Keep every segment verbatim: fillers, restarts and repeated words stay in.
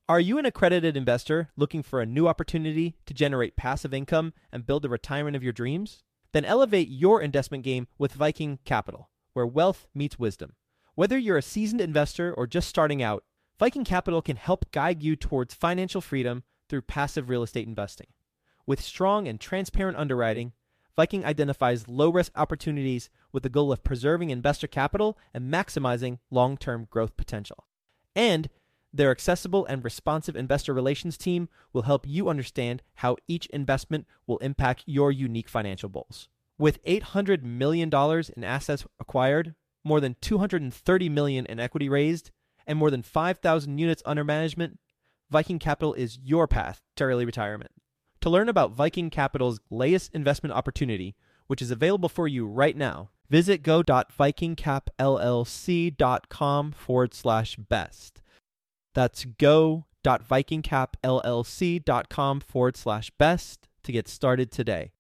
Are you an accredited investor looking for a new opportunity to generate passive income and build the retirement of your dreams? Then elevate your investment game with Viking Capital, where wealth meets wisdom. Whether you're a seasoned investor or just starting out, Viking Capital can help guide you towards financial freedom through passive real estate investing. With strong and transparent underwriting, Viking identifies low-risk opportunities with the goal of preserving investor capital and maximizing long-term growth potential. And their accessible and responsive investor relations team will help you understand how each investment will impact your unique financial goals. With eight hundred million dollars in assets acquired, more than two hundred thirty million dollars in equity raised, and more than five thousand units under management, Viking Capital is your path to early retirement. To learn about Viking Capital's latest investment opportunity, which is available for you right now, visit go.vikingcapllc.com forward slash best. That's go.vikingcapllc.com forward slash best to get started today.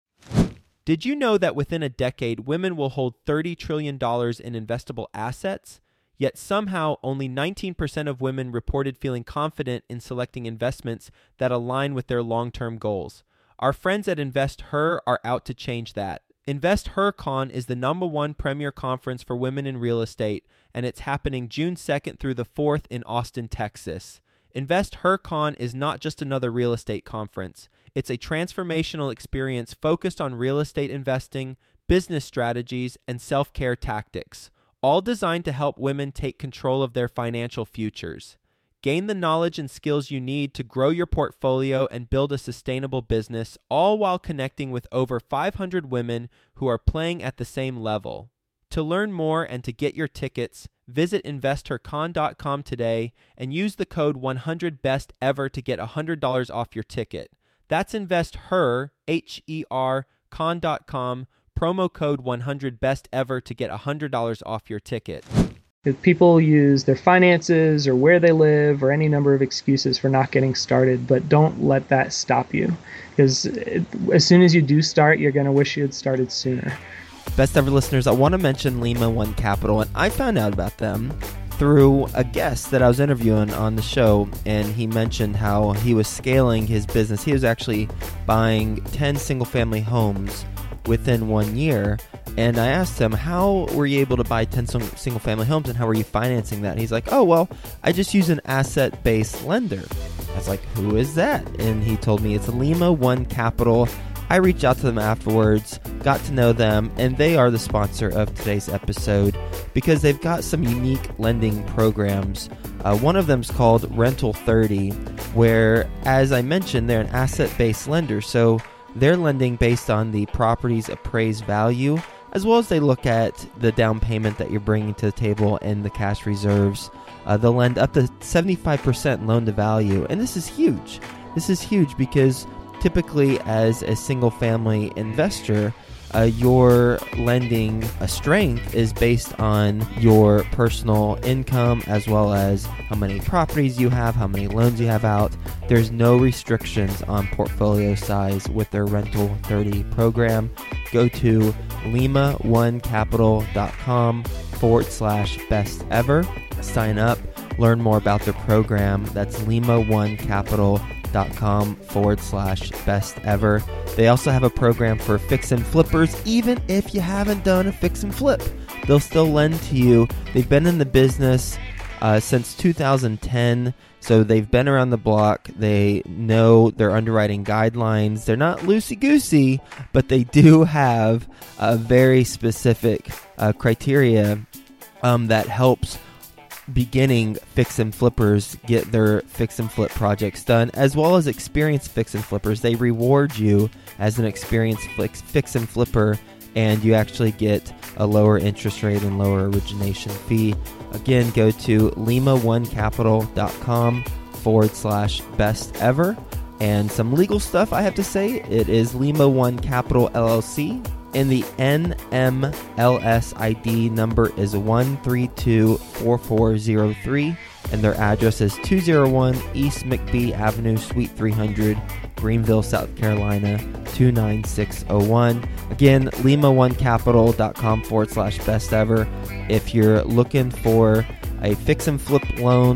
Did you know that within a decade, women will hold thirty trillion dollars in investable assets? Yet somehow only nineteen percent of women reported feeling confident in selecting investments that align with their long-term goals. Our friends at InvestHer are out to change that. InvestHerCon is the number one premier conference for women in real estate, and it's happening June second through the fourth in Austin, Texas. InvestHerCon is not just another real estate conference. It's a transformational experience focused on real estate investing, business strategies, and self-care tactics, all designed to help women take control of their financial futures. Gain the knowledge and skills you need to grow your portfolio and build a sustainable business, all while connecting with over five hundred women who are playing at the same level. To learn more and to get your tickets, visit investor con dot com today and use the code one hundred best ever to get one hundred dollars off your ticket. That's InvestHer, H E R, con dot com, promo code one hundred best ever to get one hundred dollars off your ticket. If people use their finances or where they live or any number of excuses for not getting started, but don't let that stop you. Because it, as soon as you do start, you're going to wish you had started sooner. Best ever listeners, I want to mention Lima One Capital, and I found out about them through a guest that I was interviewing on the show, and he mentioned how he was scaling his business. He was actually buying ten single-family homes within one year, and I asked him, how were you able to buy ten single-family homes, and how were you financing that? And he's like, oh, well, I just use an asset-based lender. I was like, who is that? And he told me it's Lima One Capital. I reached out to them afterwards, got to know them, and they are the sponsor of today's episode because they've got some unique lending programs. Uh, one of them is called Rental thirty, where, as I mentioned, they're an asset-based lender, so they're lending based on the property's appraised value, as well as they look at the down payment that you're bringing to the table and the cash reserves. Uh, they'll lend up to seventy-five percent loan to value, and this is huge. This is huge because typically as a single family investor, uh, your lending uh, strength is based on your personal income as well as how many properties you have, how many loans you have out. There's no restrictions on portfolio size with their Rental thirty program. Go to lima one capital dot com forward slash best ever. Sign up, learn more about their program. That's lima one capital dot com dot com forward slash best ever. They also have a program for fix and flippers. Even if you haven't done a fix and flip, they'll still lend to you. They've been in the business uh, since two thousand ten, so they've been around the block. They know their underwriting guidelines. They're not loosey-goosey, but they do have a very specific uh, criteria um, that helps beginning fix and flippers get their fix and flip projects done, as well as experienced fix and flippers. They reward you as an experienced fix, fix and flipper, and you actually get a lower interest rate and lower origination fee. Again, go to lima one capital dot com forward slash best ever. And some legal stuff I have to say, it is Lima One Capital L L C. And the N M L S I D number is one three two four four zero three, and their address is two oh one East McBee Avenue, Suite three hundred, Greenville, South Carolina, two nine six oh one. Again, lima one capital dot com forward slash best ever. If you're looking for a fix and flip loan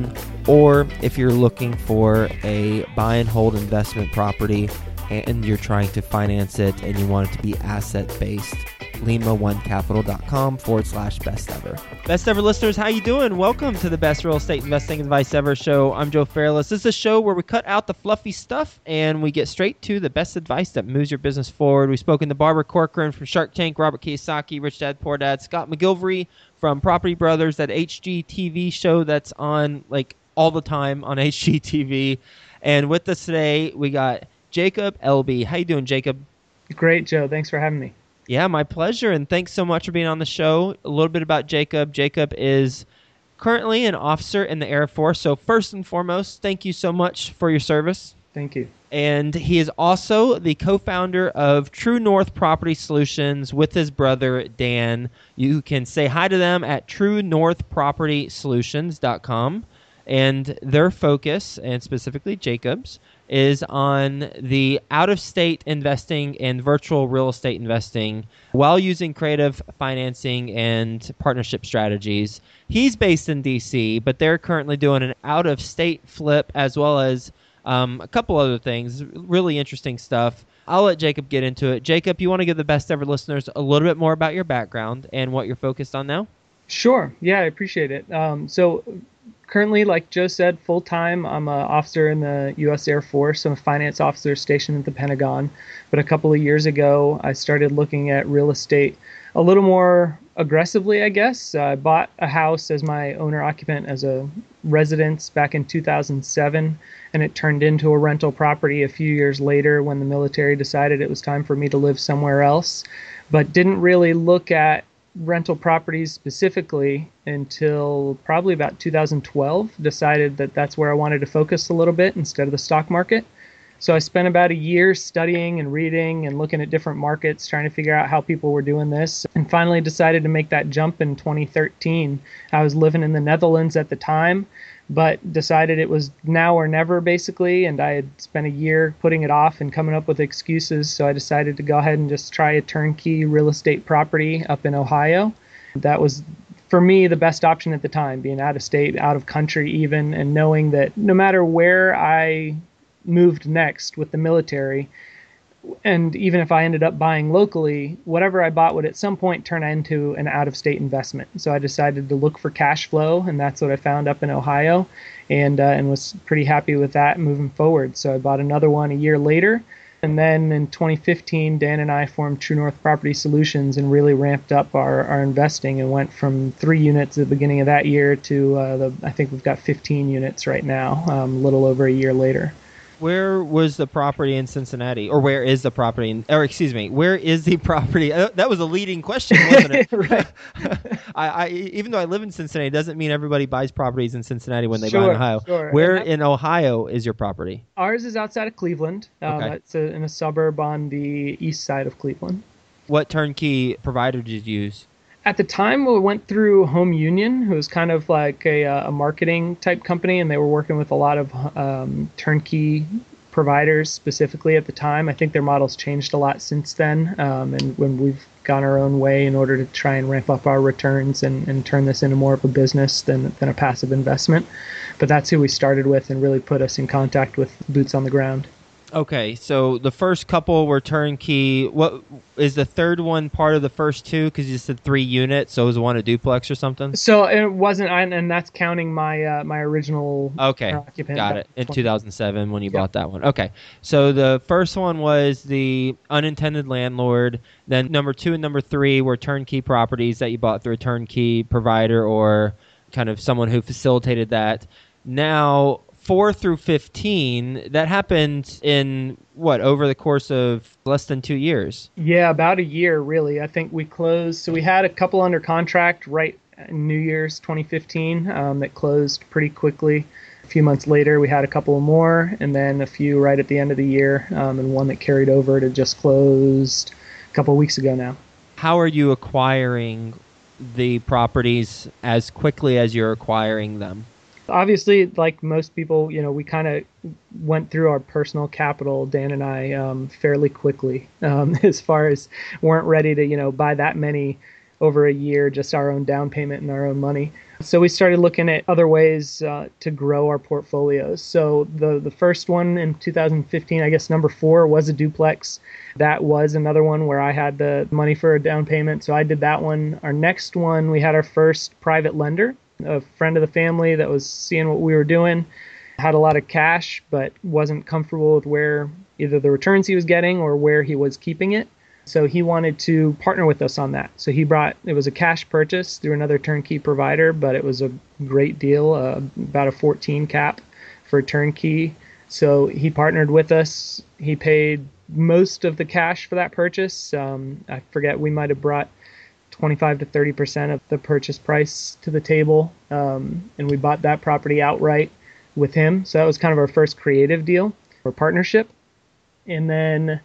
or if you're looking for a buy and hold investment property and you're trying to finance it and you want it to be asset-based, lima one capital dot com forward slash best ever. Best ever listeners, how you doing? Welcome to the Best Real Estate Investing Advice Ever show. I'm Joe Fairless. This is a show where we cut out the fluffy stuff and we get straight to the best advice that moves your business forward. We've spoken to Barbara Corcoran from Shark Tank, Robert Kiyosaki, Rich Dad Poor Dad, Scott McGilvery from Property Brothers, that H G T V show that's on like all the time on H G T V. And with us today, we got Jacob Elby. How you doing, Jacob? Great, Joe. Thanks for having me. Yeah, my pleasure, and thanks so much for being on the show. A little bit about Jacob. Jacob is currently an officer in the Air Force, so first and foremost, thank you so much for your service. Thank you. And he is also the co-founder of True North Property Solutions with his brother, Dan. You can say hi to them at true north property solutions dot com, and their focus, and specifically Jacob's, is on the out-of-state investing and virtual real estate investing while using creative financing and partnership strategies. He's based in D C, but they're currently doing an out-of-state flip as well as um, a couple other things, really interesting stuff. I'll let Jacob get into it. Jacob, you want to give the best ever listeners a little bit more about your background and what you're focused on now? Sure. Yeah, I appreciate it. Um, so currently, like Joe said, full-time, I'm an officer in the U S Air Force. I'm a finance officer stationed at the Pentagon. But a couple of years ago, I started looking at real estate a little more aggressively, I guess. I bought a house as my owner-occupant as a residence back in two thousand seven, and it turned into a rental property a few years later when the military decided it was time for me to live somewhere else, but didn't really look at rental properties specifically until probably about two thousand twelve. Decided that that's where I wanted to focus a little bit instead of the stock market. So I spent about a year studying and reading and looking at different markets, trying to figure out how people were doing this, and finally decided to make that jump in twenty thirteen. I was living in the Netherlands at the time, but decided it was now or never, basically, and I had spent a year putting it off and coming up with excuses, so I decided to go ahead and just try a turnkey real estate property up in Ohio. That was, for me, the best option at the time, being out of state, out of country even, and knowing that no matter where I moved next with the military, and even if I ended up buying locally, whatever I bought would at some point turn into an out-of-state investment. So I decided to look for cash flow, and that's what I found up in Ohio, and uh, and was pretty happy with that moving forward. So I bought another one a year later, and then in twenty fifteen, Dan and I formed True North Property Solutions and really ramped up our, our investing and went from three units at the beginning of that year to uh, the I think we've got fifteen units right now, um, a little over a year later. Where was the property in Cincinnati, or where is the property in, or excuse me, where is the property? Uh, that was a leading question, wasn't it? Right. I, I, even though I live in Cincinnati, it doesn't mean everybody buys properties in Cincinnati when they Sure, buy in Ohio. sure. Where And that- in Ohio is your property? Ours is outside of Cleveland. Um, Okay. It's a, in a suburb on the east side of Cleveland. What turnkey provider did you use? At the time, we went through Home Union, who was kind of like a, uh, a marketing type company, and they were working with a lot of um, turnkey providers specifically at the time. I think their model's changed a lot since then, um, and when we've gone our own way in order to try and ramp up our returns and, and turn this into more of a business than, than a passive investment. But that's who we started with and really put us in contact with boots on the ground. Okay, so the first couple were turnkey. What is the third one part of the first two? Because you said three units, so was one a duplex or something? So it wasn't, and that's counting my uh, my original Okay, occupant. got it. In two thousand seven when you Yeah. bought that one. Okay, so the first one was the unintended landlord. Then number two and number three were turnkey properties that you bought through a turnkey provider or kind of someone who facilitated that. Now, four through fifteen, that happened in, what, over the course of less than two years? Yeah, about a year, really. I think we closed, so we had a couple under contract right in New Year's twenty fifteen um, that closed pretty quickly. A few months later, we had a couple more, and then a few right at the end of the year, um, and one that carried over to just closed a couple of weeks ago now. How are you acquiring the properties as quickly as you're acquiring them? Obviously, like most people, you know, we kind of went through our personal capital, Dan and I, um, fairly quickly, um, as far as weren't ready to, you know, buy that many over a year, just our own down payment and our own money. So we started looking at other ways uh, to grow our portfolios. So the, the first one in two thousand fifteen, I guess number four, was a duplex. That was another one where I had the money for a down payment. So I did that one. Our next one, we had our first private lender, a friend of the family that was seeing what we were doing, had a lot of cash, but wasn't comfortable with where either the returns he was getting or where he was keeping it. So he wanted to partner with us on that. So he brought, it was a cash purchase through another turnkey provider, but it was a great deal, uh, about a fourteen cap for turnkey. So he partnered with us. He paid most of the cash for that purchase. Um, I forget, we might have brought twenty-five to thirty percent of the purchase price to the table. Um, and we bought that property outright with him. So that was kind of our first creative deal or partnership. And then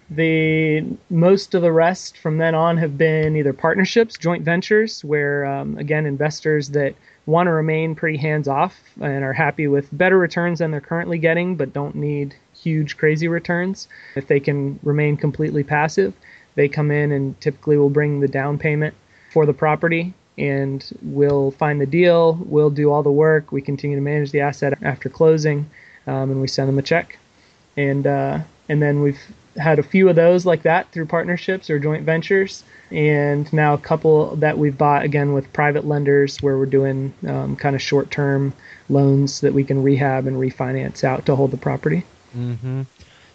the most of the rest from then on have been either partnerships, joint ventures, where, um, again, investors that want to remain pretty hands-off and are happy with better returns than they're currently getting, but don't need huge, crazy returns. If they can remain completely passive, they come in and typically will bring the down payment for the property, and we'll find the deal, we'll do all the work, we continue to manage the asset after closing, um, and we send them a check. And uh, and then we've had a few of those like that through partnerships or joint ventures, and now a couple that we've bought again with private lenders where we're doing um, kind of short-term loans that we can rehab and refinance out to hold the property. Mm-hmm.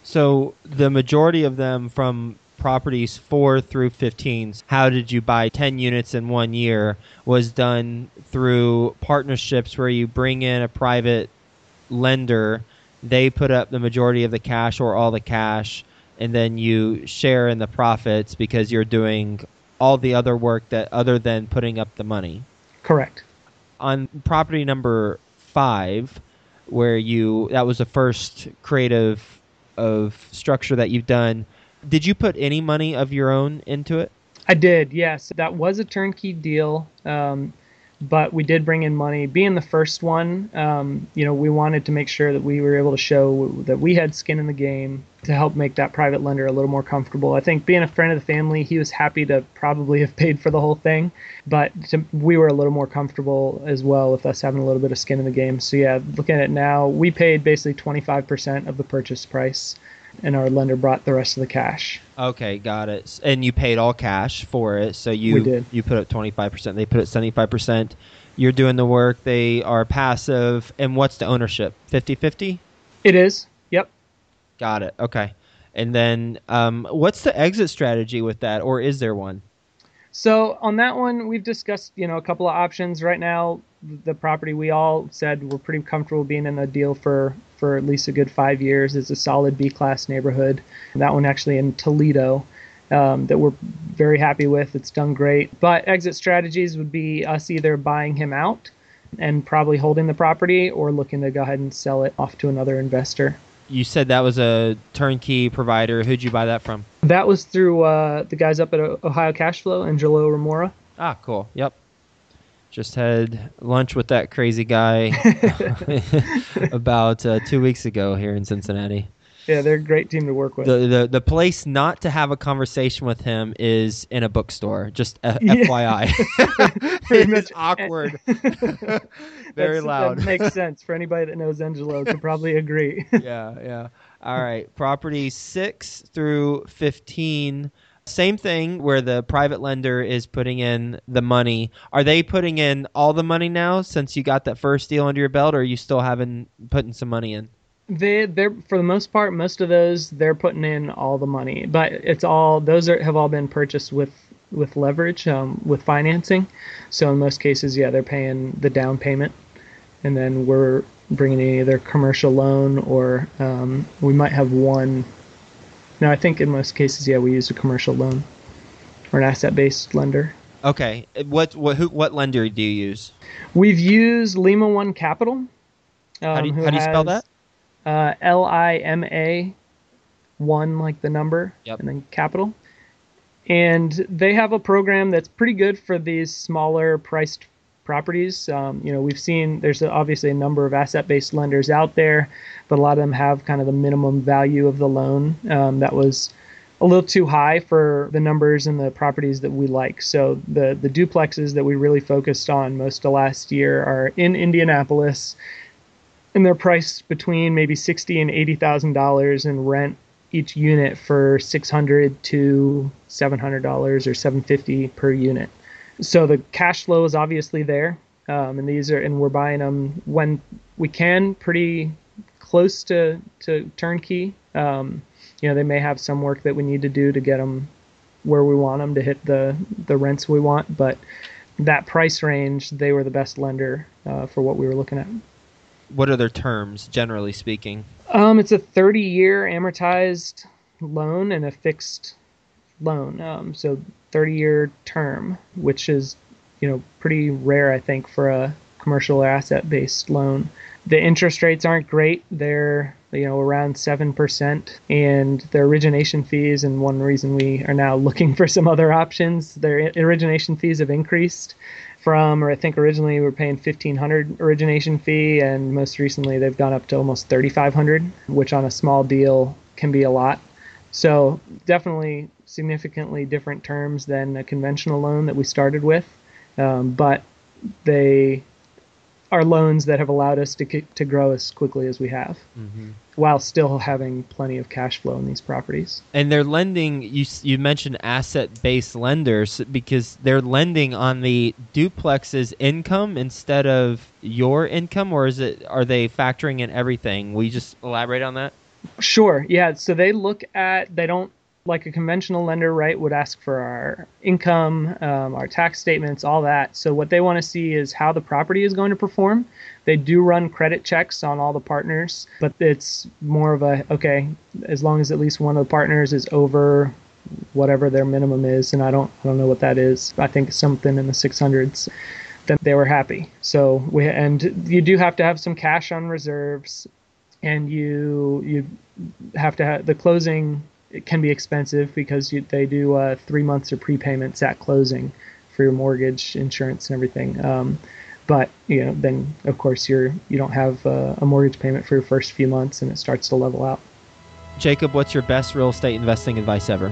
So the majority of them from properties four through fifteen, how did you buy ten units in one year, was done through partnerships where you bring in a private lender, they put up the majority of the cash or all the cash, and then you share in the profits because you're doing all the other work that other than putting up the money. Correct. On property number five, where you, that was the first creative of structure that you've done, did you put any money of your own into it? I did, yes. That was a turnkey deal, um, but we did bring in money. Being the first one, um, you know, we wanted to make sure that we were able to show that we had skin in the game to help make that private lender a little more comfortable. I think being a friend of the family, he was happy to probably have paid for the whole thing, but to, we were a little more comfortable as well with us having a little bit of skin in the game. So yeah, looking at it now, we paid basically twenty-five percent of the purchase price, and our lender brought the rest of the cash. Okay, got it. And you paid all cash for it, so you we did. You put up twenty-five percent. They put up seventy-five percent. You're doing the work. They are passive. And what's the ownership? fifty-fifty? It is. Yep. Got it. Okay. And then um, what's the exit strategy with that, or is there one? So on that one, we've discussed, you know, a couple of options. Right now, the property, we all said we're pretty comfortable being in a deal for, for at least a good five years. It's a solid B-class neighborhood. That one actually in Toledo um, that we're very happy with. It's done great. But exit strategies would be us either buying him out and probably holding the property, or looking to go ahead and sell it off to another investor. You said that was a turnkey provider. Who'd you buy that from? That was through uh, the guys up at Ohio Cashflow, Angelo Remora. Ah, cool. Yep. Just had lunch with that crazy guy about uh, two weeks ago here in Cincinnati. Yeah, they're a great team to work with. The, the the place not to have a conversation with him is in a bookstore. Just a, Yeah. F Y I. It's awkward. Very That's, loud. That makes sense for anybody that knows Angelo could probably agree. Yeah, yeah. All right. Property six through fifteen. Same thing where the private lender is putting in the money. Are they putting in all the money now since you got that first deal under your belt, or are you still having putting some money in? They, they're for the most part, most of those they're putting in all the money, but it's all those are have all been purchased with with leverage, um, with financing. So in most cases, yeah, they're paying the down payment, and then we're bringing in either commercial loan or um, we might have one. No, I think in most cases, yeah, we use a commercial loan or an asset-based lender. Okay. What what who, what lender do you use? We've used Lima One Capital. Um, How do you, how do you spell that? Uh, L I M A, one like the number, Yep. and then capital. And they have a program that's pretty good for these smaller priced properties. Um, you know, we've seen there's obviously a number of asset-based lenders out there, but a lot of them have kind of the minimum value of the loan um, that was a little too high for the numbers and the properties that we like. So the the duplexes that we really focused on most of last year are in Indianapolis, and they're priced between maybe sixty and eighty thousand dollars, and rent each unit for six hundred to seven hundred dollars or seven fifty per unit. So the cash flow is obviously there, um, and these are and we're buying them when we can, pretty close to to turnkey. Um, you know, they may have some work that we need to do to get them where we want them to hit the the rents we want, but that price range, they were the best lender uh, for what we were looking at. What are their terms, generally speaking? Um, it's a thirty-year amortized loan and a fixed loan. Um, so thirty-year term, which is, you know, pretty rare, I think, for a commercial asset-based loan. The interest rates aren't great. They're, you know, around seven percent, and their origination fees, and one reason we are now looking for some other options, their origination fees have increased from, or I think originally we were paying fifteen hundred dollars origination fee, and most recently they've gone up to almost thirty-five hundred dollars, which on a small deal can be a lot. So definitely significantly different terms than a conventional loan that we started with, um, but they are loans that have allowed us to to grow as quickly as we have, mm-hmm. while still having plenty of cash flow in these properties. And they're lending, you you mentioned asset-based lenders, because they're lending on the duplex's income instead of your income, or is it, are they factoring in everything? Will you just elaborate on that? Sure, yeah. So they look at, they don't, like a conventional lender, right, would ask for our income, um, our tax statements, all that. So what they want to see is how the property is going to perform. They do run credit checks on all the partners, but it's more of a, okay, as long as at least one of the partners is over whatever their minimum is, and I don't I don't know what that is. I think something in the six hundreds, then they were happy. So we, and you do have to have some cash on reserves, and you you have to have the closing. It can be expensive because you, they do uh, three months of prepayments at closing for your mortgage, insurance, and everything. Um, but you know, then of course you're you don't have uh, a mortgage payment for your first few months, and it starts to level out. Jacob, what's your best real estate investing advice ever?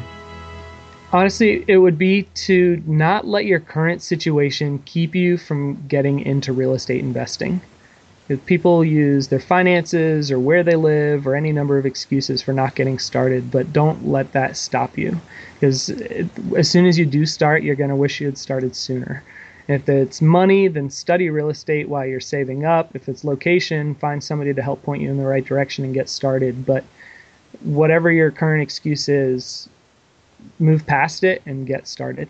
Honestly, it would be to not let your current situation keep you from getting into real estate investing. If people use their finances or where they live or any number of excuses for not getting started, but don't let that stop you. Because it, as soon as you do start, you're going to wish you had started sooner. If it's money, then study real estate while you're saving up. If it's location, find somebody to help point you in the right direction and get started. But whatever your current excuse is, move past it and get started.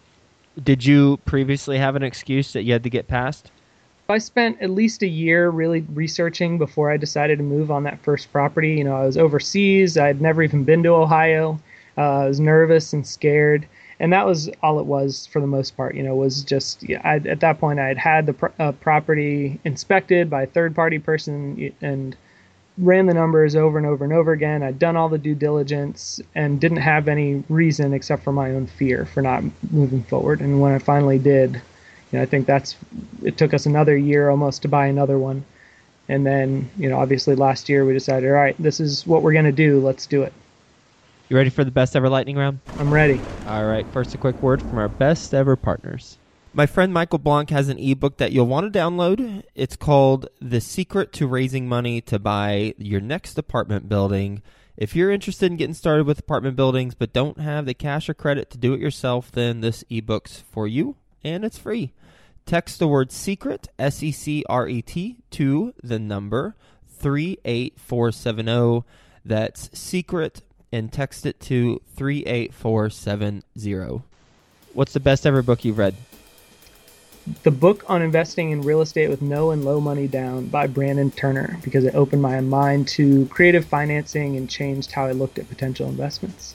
Did you previously have an excuse that you had to get past? I spent at least a year really researching before I decided to move on that first property. You know, I was overseas. I'd never even been to Ohio. Uh, I was nervous and scared. And that was all it was for the most part, you know, was just, yeah, I, at that point I had had the pro- uh, property inspected by a third-party person and ran the numbers over and over and over again. I'd done all the due diligence and didn't have any reason except for my own fear for not moving forward. And when I finally did, you know, I think that's, it took us another year almost to buy another one. And then, you know, obviously last year we decided, all right, this is what we're going to do. Let's do it. You ready for the best ever lightning round? I'm ready. All right. First, a quick word from our best ever partners. My friend Michael Blanc has an ebook that you'll want to download. It's called The Secret to Raising Money to Buy Your Next Apartment Building. If you're interested in getting started with apartment buildings but don't have the cash or credit to do it yourself, then this ebook's for you, and it's free. Text the word SECRET, S E C R E T, to the number three eight four seven zero. That's SECRET, and text it to three eight four seven zero. What's the best ever book you've read? The book on investing in real estate with no and low money down by Brandon Turner, because it opened my mind to creative financing and changed how I looked at potential investments.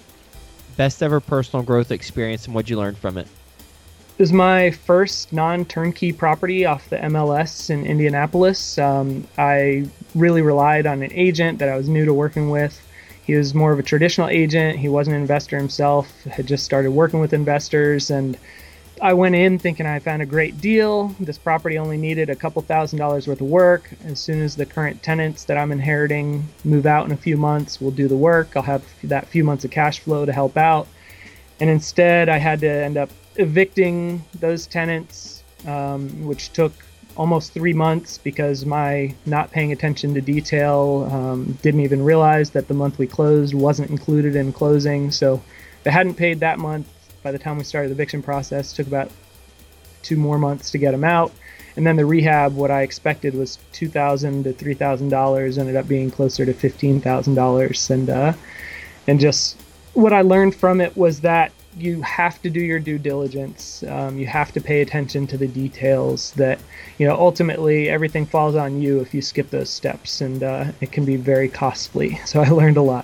Best ever personal growth experience, and what'd you learn from it? It was my first non-turnkey property off the M L S in Indianapolis. Um, I really relied on an agent that I was new to working with. He was more of a traditional agent. He wasn't an investor himself, had just started working with investors, and I went in thinking I found a great deal. This property only needed a couple thousand dollars worth of work. As soon as the current tenants that I'm inheriting move out in a few months, we'll do the work. I'll have that few months of cash flow to help out. And instead, I had to end up evicting those tenants, um, which took almost three months because my not paying attention to detail um, didn't even realize that the month we closed wasn't included in closing. So if I hadn't paid that month, by the time we started the eviction process, it took about two more months to get them out. And then the rehab, what I expected was two thousand dollars to three thousand dollars, ended up being closer to fifteen thousand dollars. And, uh, and just what I learned from it was that you have to do your due diligence. Um, you have to pay attention to the details that, you know, ultimately everything falls on you if you skip those steps, and uh, it can be very costly. So I learned a lot.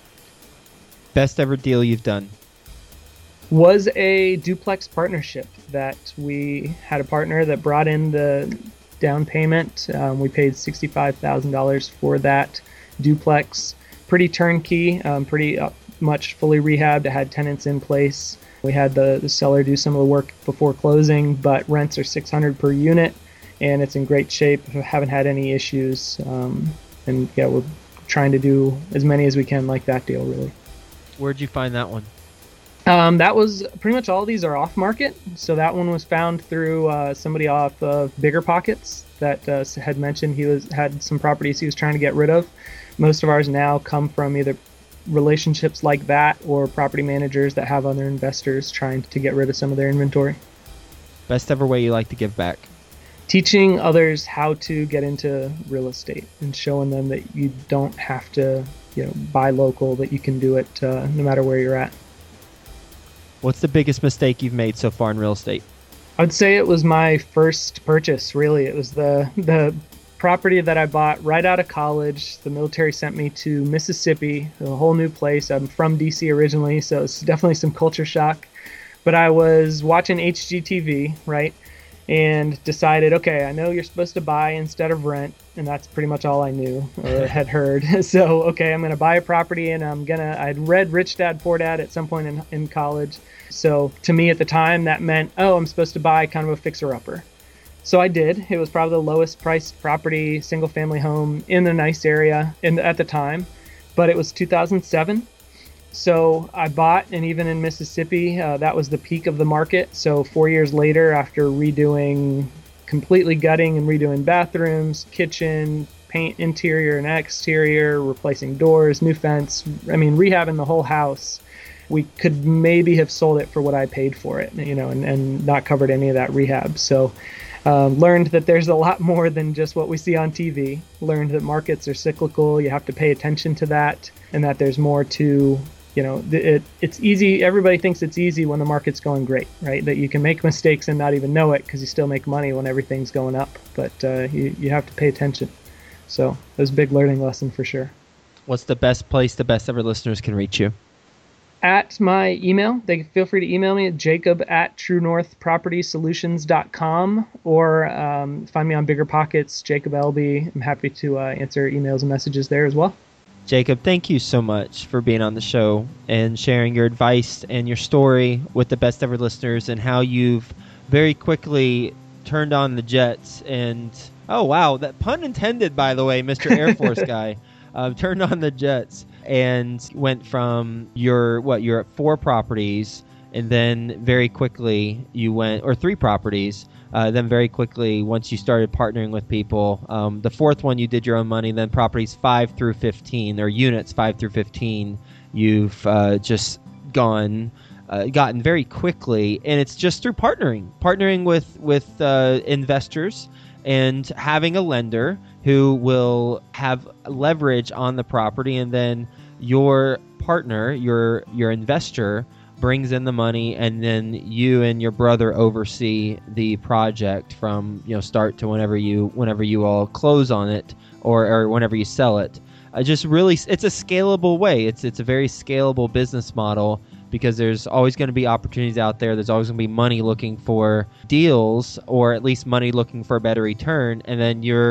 Best ever deal you've done? Was a duplex partnership that we had a partner that brought in the down payment. Um, we paid sixty-five thousand dollars for that duplex. Pretty turnkey, um, pretty uh, much fully rehabbed. It had tenants in place. We had the, the seller do some of the work before closing, but rents are six hundred dollars per unit, and it's in great shape. We haven't had any issues. Um, and yeah, we're trying to do as many as we can like that deal, really. Where'd you find that one? Um, that was pretty much all these are off market. So that one was found through uh, somebody off of Bigger Pockets that uh, had mentioned he was had some properties he was trying to get rid of. Most of ours now come from either relationships like that or property managers that have other investors trying to get rid of some of their inventory. Best ever way you like to give back? Teaching others how to get into real estate and showing them that you don't have to, you know, buy local, that you can do it uh, no matter where you're at. What's the biggest mistake you've made so far in real estate? I would say it was my first purchase, really. It was the the property that I bought right out of college. The military sent me to Mississippi, a whole new place. I'm from D C originally, so it's definitely some culture shock. But I was watching H G T V, right, and decided, okay, I know you're supposed to buy instead of rent, and that's pretty much all I knew or had heard. So, okay, I'm going to buy a property, and I'm going to, I'd read Rich Dad, Poor Dad at some point in, in college. So to me at the time, that meant, oh, I'm supposed to buy kind of a fixer-upper. So I did. It was probably the lowest priced property, single family home in a nice area in, at the time, but it was two thousand seven. So I bought, and even in Mississippi, uh, that was the peak of the market. So four years later, after redoing, completely gutting and redoing bathrooms, kitchen, paint interior and exterior, replacing doors, new fence, I mean, rehabbing the whole house, we could maybe have sold it for what I paid for it, you know, and, and not covered any of that rehab. So um, learned that there's a lot more than just what we see on T V. Learned that markets are cyclical. You have to pay attention to that, and that there's more to, you know, it, it's easy. Everybody thinks it's easy when the market's going great, right? That you can make mistakes and not even know it because you still make money when everything's going up. But uh, you, you have to pay attention. So it was a big learning lesson for sure. What's the best place the best ever listeners can reach you? At my email, they can feel free to email me at jacob at true north property solutions dot com, or um, find me on Bigger Pockets, Jacob Elby. I'm happy to uh, answer emails and messages there as well. Jacob, thank you so much for being on the show and sharing your advice and your story with the best ever listeners, and how you've very quickly turned on the jets and, oh wow, that pun intended, by the way, Mister Air Force guy, uh, turned on the jets and went from your, what, you're at four properties, and then very quickly you went, or three properties, Uh, then very quickly, once you started partnering with people, um, the fourth one you did your own money. Then properties five through fifteen, or units five through fifteen, you've uh, just gone, uh, gotten very quickly, and it's just through partnering, partnering with with uh, investors, and having a lender who will have leverage on the property, and then your partner, your your investor, brings in the money, and then you and your brother oversee the project from, you know, start to whenever you whenever you all close on it, or, or whenever you sell it. Uh, just really, it's a scalable way. It's it's a very scalable business model, because there's always going to be opportunities out there. There's always going to be money looking for deals, or at least money looking for a better return, and then you're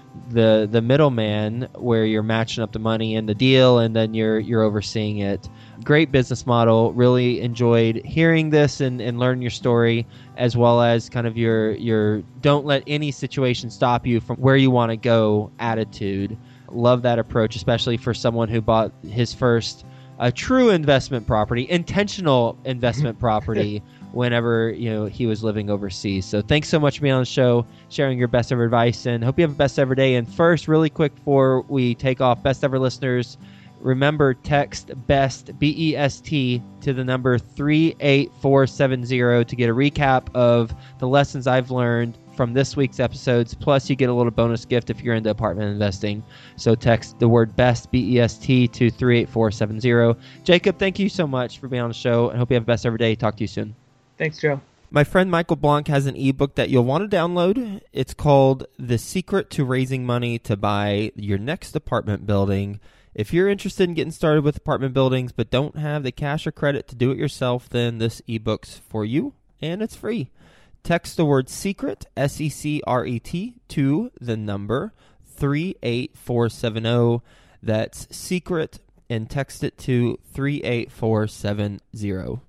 the the middleman where you're matching up the money in the deal and then you're you're overseeing it. Great business model. Really enjoyed hearing this and, and learning your story, as well as kind of your your don't let any situation stop you from where you want to go attitude. Love that approach, especially for someone who bought his first a true investment property, intentional investment property, whenever you know he was living overseas. So thanks so much for being on the show, sharing your best ever advice, and hope you have a best ever day. And first, really quick before we take off, best ever listeners, remember text BEST, B E S T, to the number three eight four seven zero to get a recap of the lessons I've learned from this week's episodes. Plus, you get a little bonus gift if you're into apartment investing. So text the word BEST, B E S T, to three eight four seven zero. Jacob, thank you so much for being on the show, and hope you have the best ever day. Talk to you soon. Thanks, Joe. My friend Michael Blanc has an ebook that you'll want to download. It's called The Secret to Raising Money to Buy Your Next Apartment Building. If you're interested in getting started with apartment buildings but don't have the cash or credit to do it yourself, then this ebook's for you, and it's free. Text the word SECRET, S E C R E T, to the number three eight four seven zero. That's SECRET, and text it to three eight four seven zero.